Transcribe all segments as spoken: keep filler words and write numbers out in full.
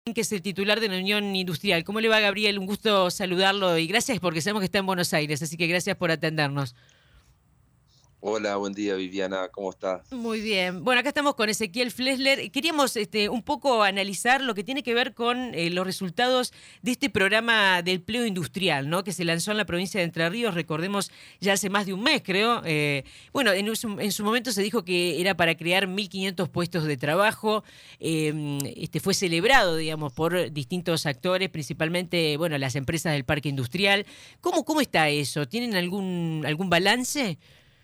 que es el titular de la Unión Industrial. ¿Cómo le va, Gabriel? Un gusto saludarlo y gracias porque sabemos que está en Buenos Aires, así que gracias por atendernos. Hola, buen día, Viviana, ¿cómo estás? Muy bien. Bueno, acá estamos con Ezequiel Flesler. Queríamos este, un poco analizar lo que tiene que ver con eh, los resultados de este programa de empleo industrial, ¿no? Que se lanzó en la provincia de Entre Ríos, recordemos, ya hace más de un mes, creo. Eh, bueno, en su, en su momento se dijo que era para crear mil quinientos puestos de trabajo. Eh, este, fue celebrado, digamos, por distintos actores, principalmente, bueno, las empresas del parque industrial. ¿Cómo, cómo está eso? ¿Tienen algún, algún balance?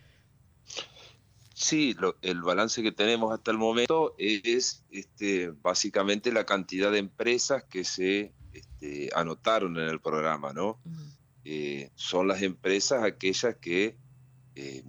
Sí, lo- el balance que tenemos hasta el momento es este, básicamente la cantidad de empresas que se este, anotaron en el programa, ¿no? Ujú. Eh, son las empresas aquellas que, eh,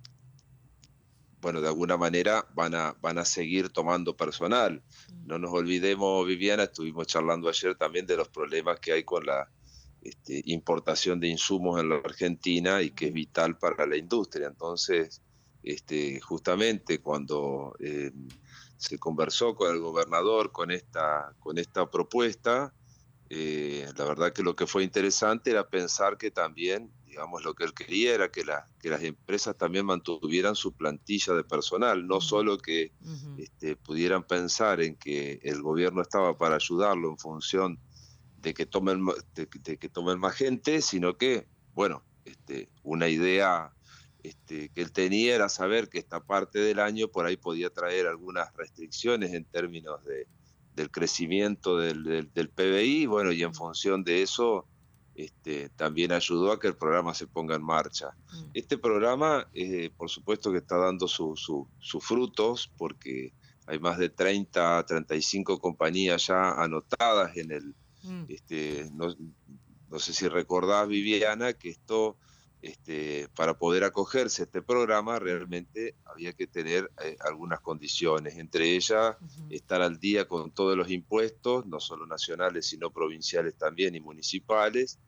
bueno, de alguna manera van a, van a seguir tomando personal. No nos olvidemos, Viviana, estuvimos charlando ayer también de los problemas que hay con la este, importación de insumos en la Argentina y que es vital para la industria. Entonces, este, justamente cuando eh, se conversó con el gobernador con esta, con esta propuesta, eh, la verdad que lo que fue interesante era pensar que también, digamos, lo que él quería era que, la, que las empresas también mantuvieran su plantilla de personal, no Ujú. solo que Ujú. este, pudieran pensar en que el gobierno estaba para ayudarlo en función de que tomen, de, de que tomen más gente, sino que, bueno, este, una idea este, que él tenía era saber que esta parte del año por ahí podía traer algunas restricciones en términos de, del crecimiento del, del, del P B I, bueno, y en Mm. función de eso este, también ayudó a que el programa se ponga en marcha. Mm. Este programa, eh, por supuesto que está dando sus su, su frutos, porque hay más de treinta, treinta y cinco compañías ya anotadas en el, Mm. este, no, no sé si recordás, Viviana, que esto, este, para poder acogerse a este programa, Mm. realmente había que tener eh, algunas condiciones, entre ellas Ujú. estar al día con todos los impuestos, no solo nacionales, sino provinciales también y municipales,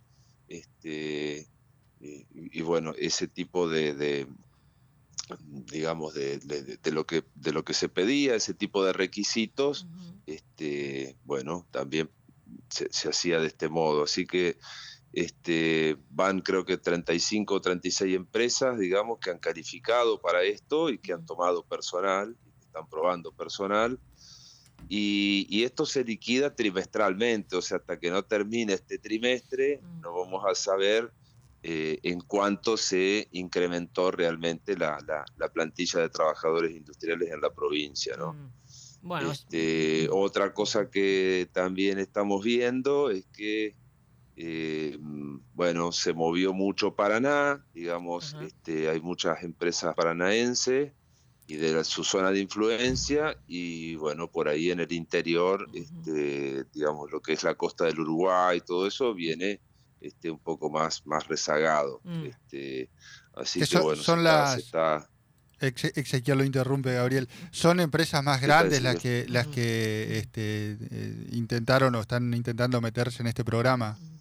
este, y, y bueno, ese tipo de, de digamos, de, de, de, lo que, de lo que se pedía, ese tipo de requisitos, Ujú. este, bueno, también se, se hacía de este modo. Así que este, van creo que treinta y cinco o treinta y seis empresas, digamos, que han calificado para esto y que han Mm. tomado personal, y que están probando personal. Y, y esto se liquida trimestralmente, o sea, hasta que no termine este trimestre, Mm. no vamos a saber eh, en cuánto se incrementó realmente la, la, la plantilla de trabajadores industriales en la provincia, ¿no? Mm. Bueno, s- Este, mm. otra Ujú. cosa que también estamos viendo es que, eh, bueno, se movió mucho Paraná, digamos, Ajá. este, hay muchas empresas paranaenses y de la- su zona de influencia, y bueno, por ahí en el interior, Ujú. este, digamos, lo que es la costa del Uruguay, todo eso viene este, un poco más, más rezagado. Mm. Este, así Que que so- bueno, se son está, se las, está, Exe- Ezequiel lo interrumpe, Gabriel. Son empresas más se está grandes las diciendo. que las Ujú. que este, eh, intentaron o están intentando meterse en este programa. Ujú.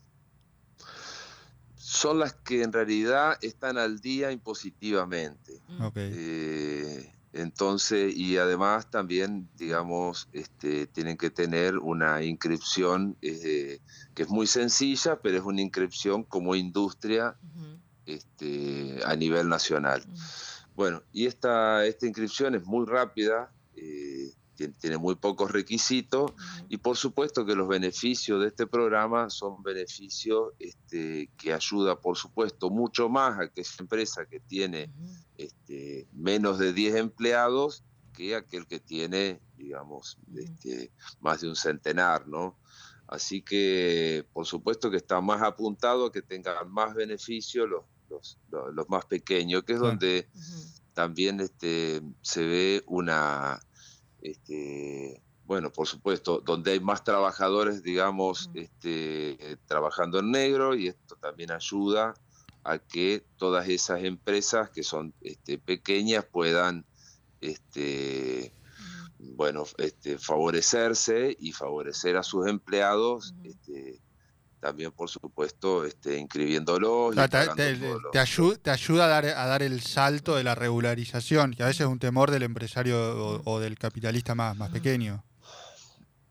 Son las que en realidad están al día impositivamente. Mm. Ok. Eh, entonces, y además también, digamos, este, tienen que tener una inscripción eh, que es muy sencilla, pero es una inscripción como industria Ujú. este, a nivel nacional. Mm. Bueno, y esta, esta inscripción es muy rápida, eh, tiene, tiene muy pocos requisitos, Ujú. y por supuesto que los beneficios de este programa son beneficios este, que ayuda, por supuesto, mucho más a aquella empresa que tiene Ujú. este, menos de diez empleados que aquel que tiene, digamos, Ujú. este, más de un centenar, ¿no? Así que, por supuesto que está más apuntado a que tengan más beneficios los, los, los, los más pequeños, que es Claro. donde Ujú. también este, se ve una, este, bueno, por supuesto, donde hay más trabajadores, digamos, Ujú. este, eh, trabajando en negro, y esto también ayuda a que todas esas empresas que son este, pequeñas puedan este, Ujú. bueno, este, favorecerse y favorecer a sus empleados, Ujú. este, también por supuesto este, O inscribiéndolos y sea, te, pagando te- todos te los, los... ayu- te ayuda a dar, a dar el salto de la regularización, que a veces es Ujú. un temor del empresario o, Ujú. o del capitalista más, más Ujú. pequeño.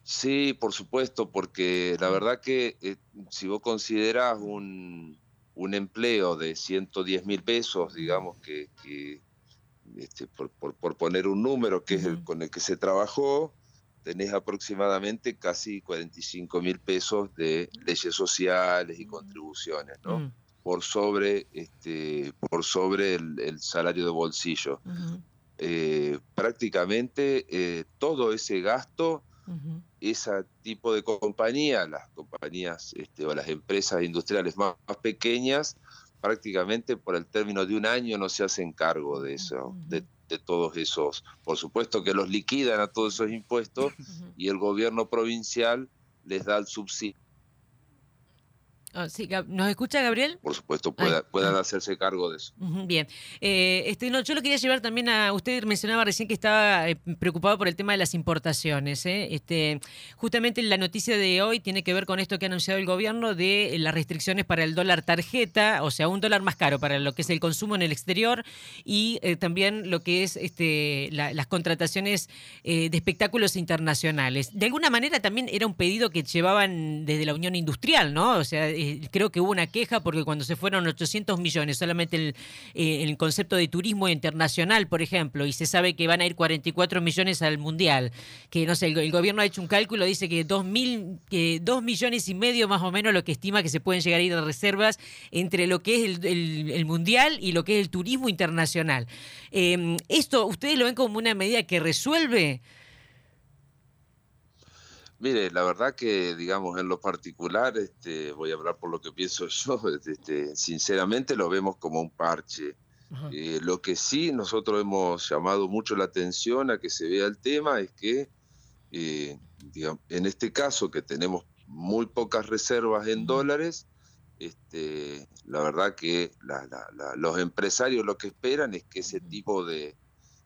Sí, por supuesto, porque la verdad que eh, si vos considerás un, un empleo de ciento diez mil pesos, digamos que, que este, por, por, por poner un número que es el Ujú, con el que se trabajó, tenés aproximadamente casi cuarenta y cinco mil pesos de leyes sociales y contribuciones, ¿no? mm, Por sobre, este, por sobre el, el salario de bolsillo. ujú, Eh, prácticamente eh, todo ese gasto, ujú, ese tipo de compañía, las compañías este, o las empresas industriales más, más pequeñas, prácticamente por el término de un año no se hacen cargo de eso, ujú, de, de todos esos. Por supuesto que los liquidan a todos esos impuestos ujú. y el gobierno provincial les da el subsidio. Ah, sí, Gab- ¿nos escucha, Gabriel? Por supuesto, Ay, pueda, puedan ah. hacerse cargo de eso. Ujú, bien. Eh, este, no, yo lo quería llevar también a. Usted mencionaba recién que estaba eh, preocupado por el tema de las importaciones. ¿eh? Este, justamente la noticia de hoy tiene que ver con esto que ha anunciado el gobierno de eh, las restricciones para el dólar tarjeta, o sea, un dólar más caro para lo que es el consumo en el exterior y eh, también lo que es este, la- las contrataciones eh, de espectáculos internacionales. De alguna manera también era un pedido que llevaban desde la Unión Industrial, ¿no? O sea, eh, creo que hubo una queja porque cuando se fueron ochocientos millones, solamente el, eh, el concepto de turismo internacional, por ejemplo, y se sabe que van a ir cuarenta y cuatro millones al Mundial, que no sé, el, el gobierno ha hecho un cálculo, dice que dos mil, que dos millones y medio más o menos lo que estima que se pueden llegar a ir a reservas entre lo que es el, el- el Mundial y lo que es el turismo internacional. Eh, ¿Esto ustedes lo ven como una medida que resuelve? Mire, la verdad que, digamos, en lo particular, este, voy a hablar por lo que pienso yo, este, sinceramente lo vemos como un parche. Ajá. Eh, lo que sí nosotros hemos llamado mucho la atención a que se vea el tema es que, eh, digamos, en este caso que tenemos muy pocas reservas en Ujú, dólares, este, la verdad que la- la- la- los empresarios lo que esperan es que ese ujú, tipo de,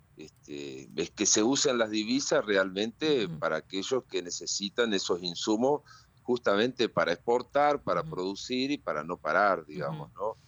este, es que se usen las divisas realmente ujú, para aquellos que necesitan esos insumos justamente para exportar, para ujú, producir y para no parar, ujú, digamos, ¿no?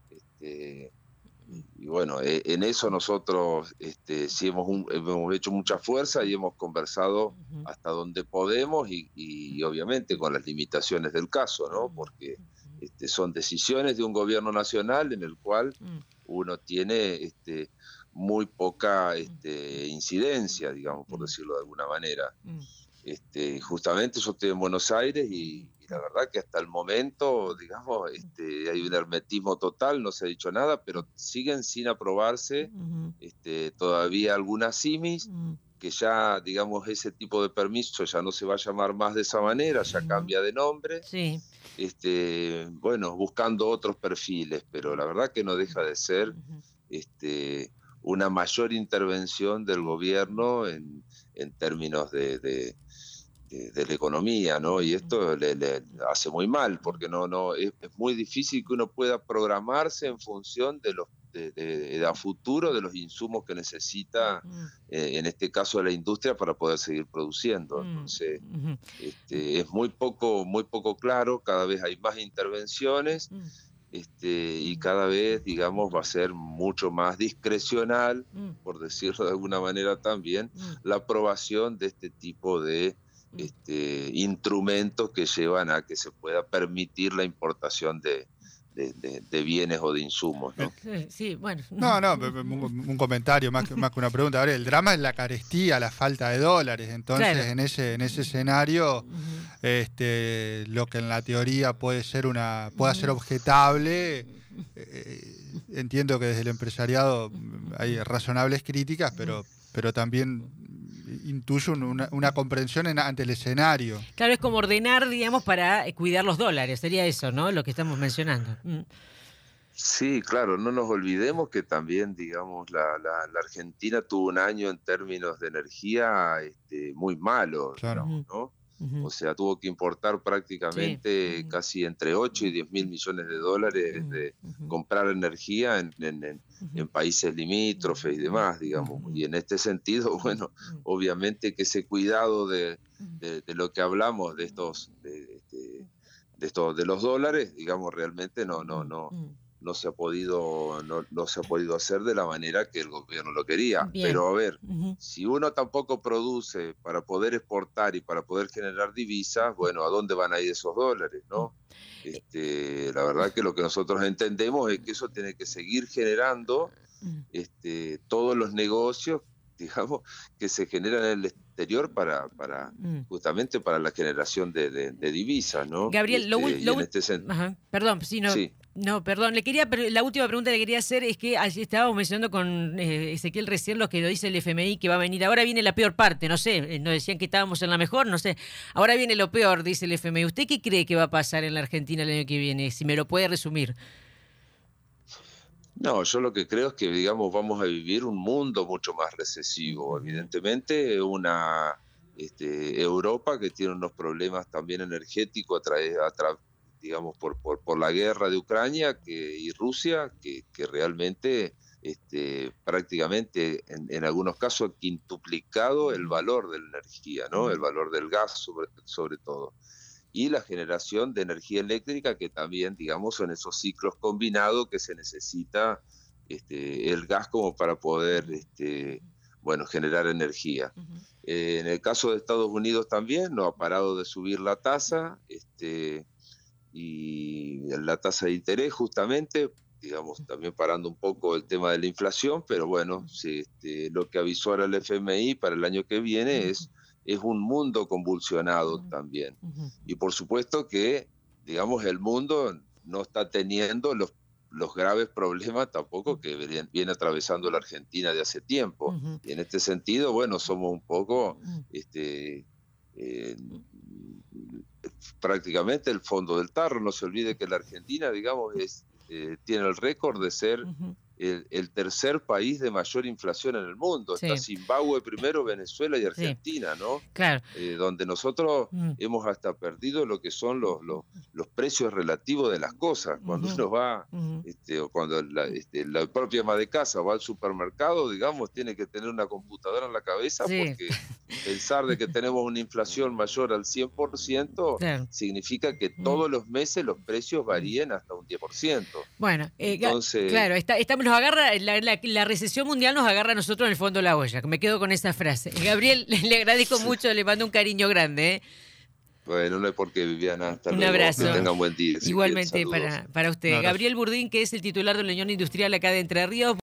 Este, y, y bueno, eh, en eso nosotros este, sí hemos, un- hemos hecho mucha fuerza y hemos conversado ujú, hasta donde podemos y, y obviamente con las limitaciones del caso, ¿no? ujú, Porque este, son decisiones de un gobierno nacional en el cual ujú, uno tiene este, muy poca ujú, este, incidencia, digamos, por ujú, decirlo de alguna manera. ujú, Este, justamente yo estoy en Buenos Aires y, y la verdad que hasta el momento, digamos, este, hay un hermetismo total, no se ha dicho nada, pero siguen sin aprobarse ujú, este, todavía algunas simis, ujú, que ya, digamos, ese tipo de permiso ya no se va a llamar más de esa manera, ya ujú. cambia de nombre, Sí. este, bueno, buscando otros perfiles, pero la verdad que no deja de ser Ujú, este, una mayor intervención del gobierno en, en términos de, de, de, de la economía, ¿no? Y ujú, esto le, le hace muy mal, porque no, no, es, es, muy difícil que uno pueda programarse en función de los de, de, de a futuro de los insumos que necesita, ujú, eh, en este caso la industria, para poder seguir produciendo. Entonces, ujú, este, es muy poco, muy poco claro, cada vez hay más intervenciones ujú, este, y cada vez, digamos, va a ser mucho más discrecional, ujú, por decirlo de alguna manera también, ujú, la aprobación de este tipo de ujú. este, instrumentos que llevan a que se pueda permitir la importación de, de, de- de bienes o de insumos, El- ¿no? Sí, sí, bueno. no, no, pe- pe- un, un comentario más que, más que una pregunta. A ver, el drama es la carestía, la falta de dólares. Entonces, Claro. en ese, en ese escenario, Ujú, este, lo que en la teoría puede ser una, pueda ser ujú, objetable, eh, entiendo que desde el empresariado mm, hay razonables críticas, ujú. pero, pero también intuyo un- una, una comprensión en- ante el escenario. Claro, es como ordenar, digamos, para eh, cuidar los dólares. Sería eso, ¿no? Lo que estamos mencionando. Mm, Sí, claro, no nos olvidemos que también, digamos, la, la- la Argentina tuvo un año en términos de energía este, muy malo, Claro. digamos, ujú, ¿no? ujú. O sea, tuvo que importar Sí. prácticamente Ujú, casi entre ocho y diez mil millones de dólares ujú, de ujú, comprar energía en, en- en- ujú, en países limítrofes y ujú, demás, digamos. ujú, Y en este sentido, ujú, bueno, obviamente que ese cuidado de, de- de lo que hablamos, de estos, de, de- de estos, de los dólares, digamos, realmente no, no, ujú, no ujú, no se ha podido no, no se ha podido hacer de la manera que el gobierno lo quería. Bien. Pero a ver, Uh-huh. si uno tampoco produce para poder exportar y para poder generar divisas, bueno, ¿a dónde van a ir esos dólares, no? Este, la verdad que lo que nosotros entendemos es que eso tiene que seguir generando este, todos los negocios, digamos, que se generan en el exterior para, para justamente para la generación de, de, de divisas, ¿no? Gabriel, este, lo, lo, y en este sentido, ajá, perdón, sí, no, sí. no, perdón, le quería, pero la última pregunta que le quería hacer es que allí estábamos mencionando con eh, Ezequiel recién lo que lo dice el F M I que va a venir. Ahora viene la peor parte, no sé, nos decían que estábamos en la mejor, no sé. Ahora viene lo peor, dice el F M I. ¿Usted qué cree que va a pasar en la Argentina el año que viene? Si me lo puede resumir. No, yo lo que creo es que, digamos, vamos a vivir un mundo mucho más recesivo. Uh-huh. Evidentemente, una este, Europa que tiene unos problemas también energéticos a través, a tra digamos, por, por, por la guerra de Ucrania que, y Rusia, que, que realmente este, prácticamente en, en algunos casos ha quintuplicado el valor de la energía, ¿no? El valor del gas sobre, sobre todo. Y la generación de energía eléctrica, que también, digamos, son esos ciclos combinados que se necesita este, el gas como para poder, este, bueno, generar energía. Uh-huh. eh, en el caso de Estados Unidos también no ha parado de subir la tasa, este, y la tasa de interés justamente, digamos, también parando un poco el tema de la inflación, pero bueno, sí, este, lo que avisó ahora el F M I para el año que viene uh-huh. es es un mundo convulsionado uh-huh. también. Uh-huh. Y por supuesto que, digamos, el mundo no está teniendo los, los graves problemas tampoco que viene, viene atravesando la Argentina de hace tiempo. Uh-huh. Y en este sentido, bueno, somos un poco este, eh, prácticamente el fondo del tarro. No se olvide que la Argentina, digamos, es, eh, tiene el récord de ser uh-huh. El, el tercer país de mayor inflación en el mundo. Sí. Está Zimbabue primero, Venezuela y Argentina, sí. ¿no? Claro. Eh, donde nosotros mm. hemos hasta perdido lo que son los, los, los precios relativos de las cosas. Cuando uh-huh. uno va, uh-huh. este, o cuando la, este, la propia ama de casa va al supermercado, digamos, tiene que tener una computadora en la cabeza sí. porque pensar de que tenemos una inflación mayor al cien por ciento claro. significa que todos los meses los precios varíen hasta un diez por ciento. Bueno, eh, entonces... Claro, está, estamos nos agarra, la, la, la recesión mundial nos agarra a nosotros en el fondo de la olla. Me quedo con esa frase. Gabriel, le, le agradezco mucho, le mando un cariño grande. ¿eh? Bueno, no hay por qué, Viviana. Hasta un luego. abrazo. Que tengan buen día. Igualmente para, para usted. Gabriel Burdín, que es el titular de la Unión Industrial acá de Entre Ríos.